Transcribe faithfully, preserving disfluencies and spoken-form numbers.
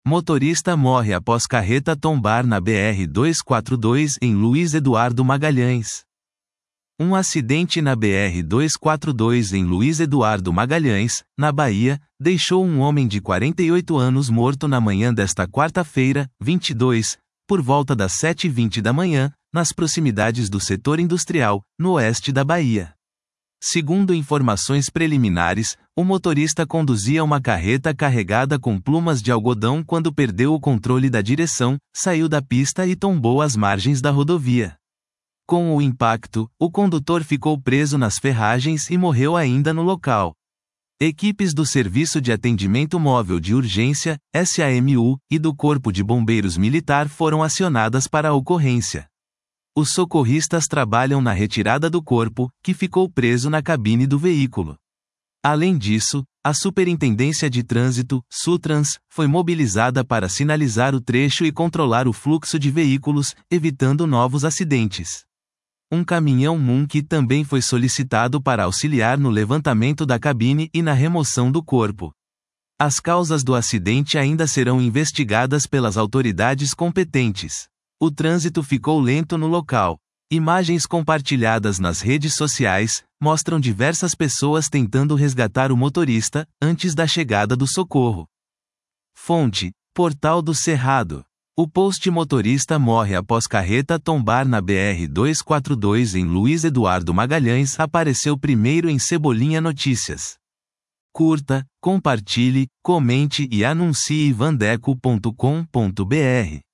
Motorista morre após carreta tombar na B R duzentos e quarenta e dois em Luiz Eduardo Magalhães. Um acidente na B R duzentos e quarenta e dois em Luiz Eduardo Magalhães, na Bahia, deixou um homem de quarenta e oito anos morto na manhã desta quarta-feira, vinte e dois, por volta das sete e vinte da manhã, nas proximidades do setor industrial, no oeste da Bahia. Segundo informações preliminares, o motorista conduzia uma carreta carregada com plumas de algodão quando perdeu o controle da direção, saiu da pista e tombou às margens da rodovia. Com o impacto, o condutor ficou preso nas ferragens e morreu ainda no local. Equipes do Serviço de Atendimento Móvel de Urgência, S A M U, e do Corpo de Bombeiros Militar foram acionadas para a ocorrência. Os socorristas trabalham na retirada do corpo, que ficou preso na cabine do veículo. Além disso, a Superintendência de Trânsito, SUTRANS, foi mobilizada para sinalizar o trecho e controlar o fluxo de veículos, evitando novos acidentes. Um caminhão Munk também foi solicitado para auxiliar no levantamento da cabine e na remoção do corpo. As causas do acidente ainda serão investigadas pelas autoridades competentes. O trânsito ficou lento no local. Imagens compartilhadas nas redes sociais mostram diversas pessoas tentando resgatar o motorista antes da chegada do socorro. Fonte: Portal do Cerrado. O post motorista morre após carreta tombar na B R duzentos e quarenta e dois em Luiz Eduardo Magalhães apareceu primeiro em Cebolinha Notícias. Curta, compartilhe, comente e anuncie vandeco ponto com ponto br.